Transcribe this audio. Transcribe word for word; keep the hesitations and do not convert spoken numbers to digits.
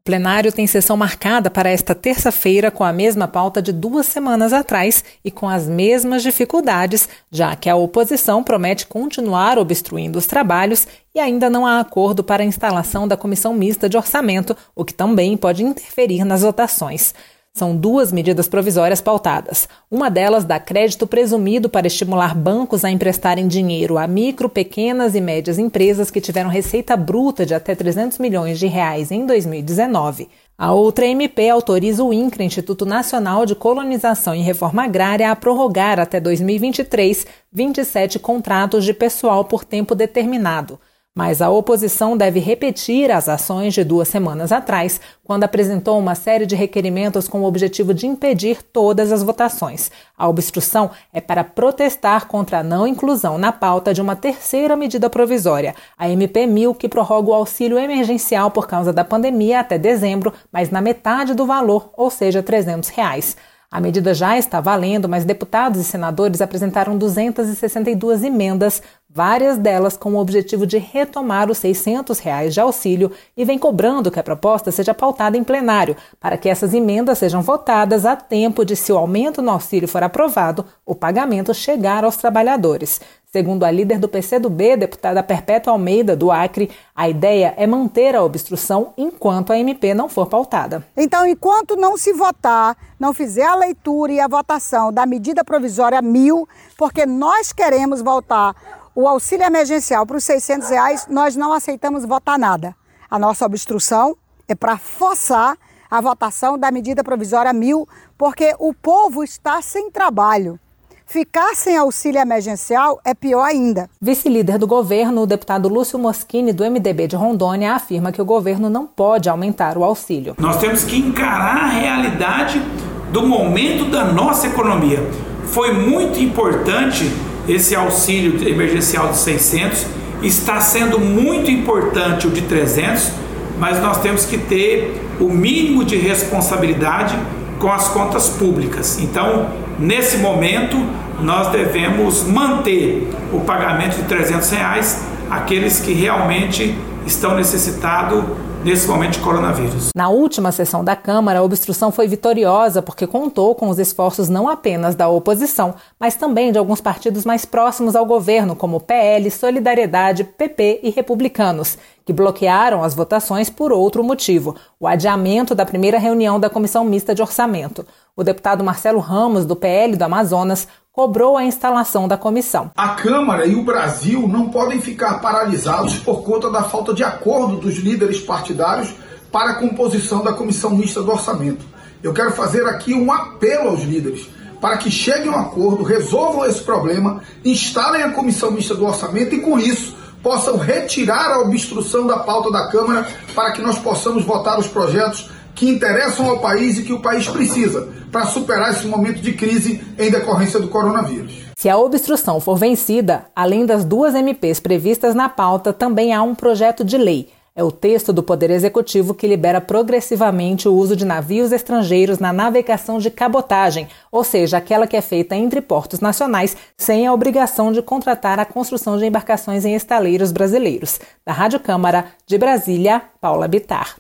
plenário tem sessão marcada para esta terça-feira com a mesma pauta de duas semanas atrás e com as mesmas dificuldades, já que a oposição promete continuar obstruindo os trabalhos e ainda não há acordo para a instalação da Comissão Mista de Orçamento, o que também pode interferir nas votações. São duas medidas provisórias pautadas. Uma delas dá crédito presumido para estimular bancos a emprestarem dinheiro a micro, pequenas e médias empresas que tiveram receita bruta de até trezentos milhões de reais em dois mil e dezenove. A outra M P autoriza o INCRA, Instituto Nacional de Colonização e Reforma Agrária, a prorrogar até dois mil e vinte e três vinte e sete contratos de pessoal por tempo determinado. Mas a oposição deve repetir as ações de duas semanas atrás, quando apresentou uma série de requerimentos com o objetivo de impedir todas as votações. A obstrução é para protestar contra a não inclusão na pauta de uma terceira medida provisória, a M P mil, que prorroga o auxílio emergencial por causa da pandemia até dezembro, mas na metade do valor, ou seja, trezentos reais. A medida já está valendo, mas deputados e senadores apresentaram duzentas e sessenta e duas emendas, várias delas com o objetivo de retomar os seiscentos reais de auxílio, e vem cobrando que a proposta seja pautada em plenário, para que essas emendas sejam votadas a tempo de, se o aumento no auxílio for aprovado, o pagamento chegar aos trabalhadores. Segundo a líder do P C do B, deputada Perpétua Almeida, do Acre, a ideia é manter a obstrução enquanto a M P não for pautada. Então, enquanto não se votar, não fizer a leitura e a votação da medida provisória mil, porque nós queremos voltar o auxílio emergencial para os seiscentos reais, nós não aceitamos votar nada. A nossa obstrução é para forçar a votação da medida provisória mil, porque o povo está sem trabalho. Ficar sem auxílio emergencial é pior ainda. Vice-líder do governo, o deputado Lúcio Moschini, do M D B de Rondônia, afirma que o governo não pode aumentar o auxílio. Nós temos que encarar a realidade do momento da nossa economia. Foi muito importante esse auxílio emergencial de seiscentos, está sendo muito importante o de trezentos, mas nós temos que ter o mínimo de responsabilidade com as contas públicas. Então, nesse momento, nós devemos manter o pagamento de trezentos reais àqueles que realmente estão necessitados nesse momento de coronavírus. Na última sessão da Câmara, a obstrução foi vitoriosa porque contou com os esforços não apenas da oposição, mas também de alguns partidos mais próximos ao governo, como P L, Solidariedade, P P e Republicanos, que bloquearam as votações por outro motivo: o adiamento da primeira reunião da Comissão Mista de Orçamento. O deputado Marcelo Ramos, do P L do Amazonas, cobrou a instalação da comissão. A Câmara e o Brasil não podem ficar paralisados por conta da falta de acordo dos líderes partidários para a composição da Comissão Mista do Orçamento. Eu quero fazer aqui um apelo aos líderes para que cheguem a um acordo, resolvam esse problema, instalem a Comissão Mista do Orçamento e, com isso, possam retirar a obstrução da pauta da Câmara para que nós possamos votar os projetos que interessam ao país e que o país precisa para superar esse momento de crise em decorrência do coronavírus. Se a obstrução for vencida, além das duas M Ps previstas na pauta, também há um projeto de lei. É o texto do Poder Executivo que libera progressivamente o uso de navios estrangeiros na navegação de cabotagem, ou seja, aquela que é feita entre portos nacionais, sem a obrigação de contratar a construção de embarcações em estaleiros brasileiros. Da Rádio Câmara, de Brasília, Paula Bittar.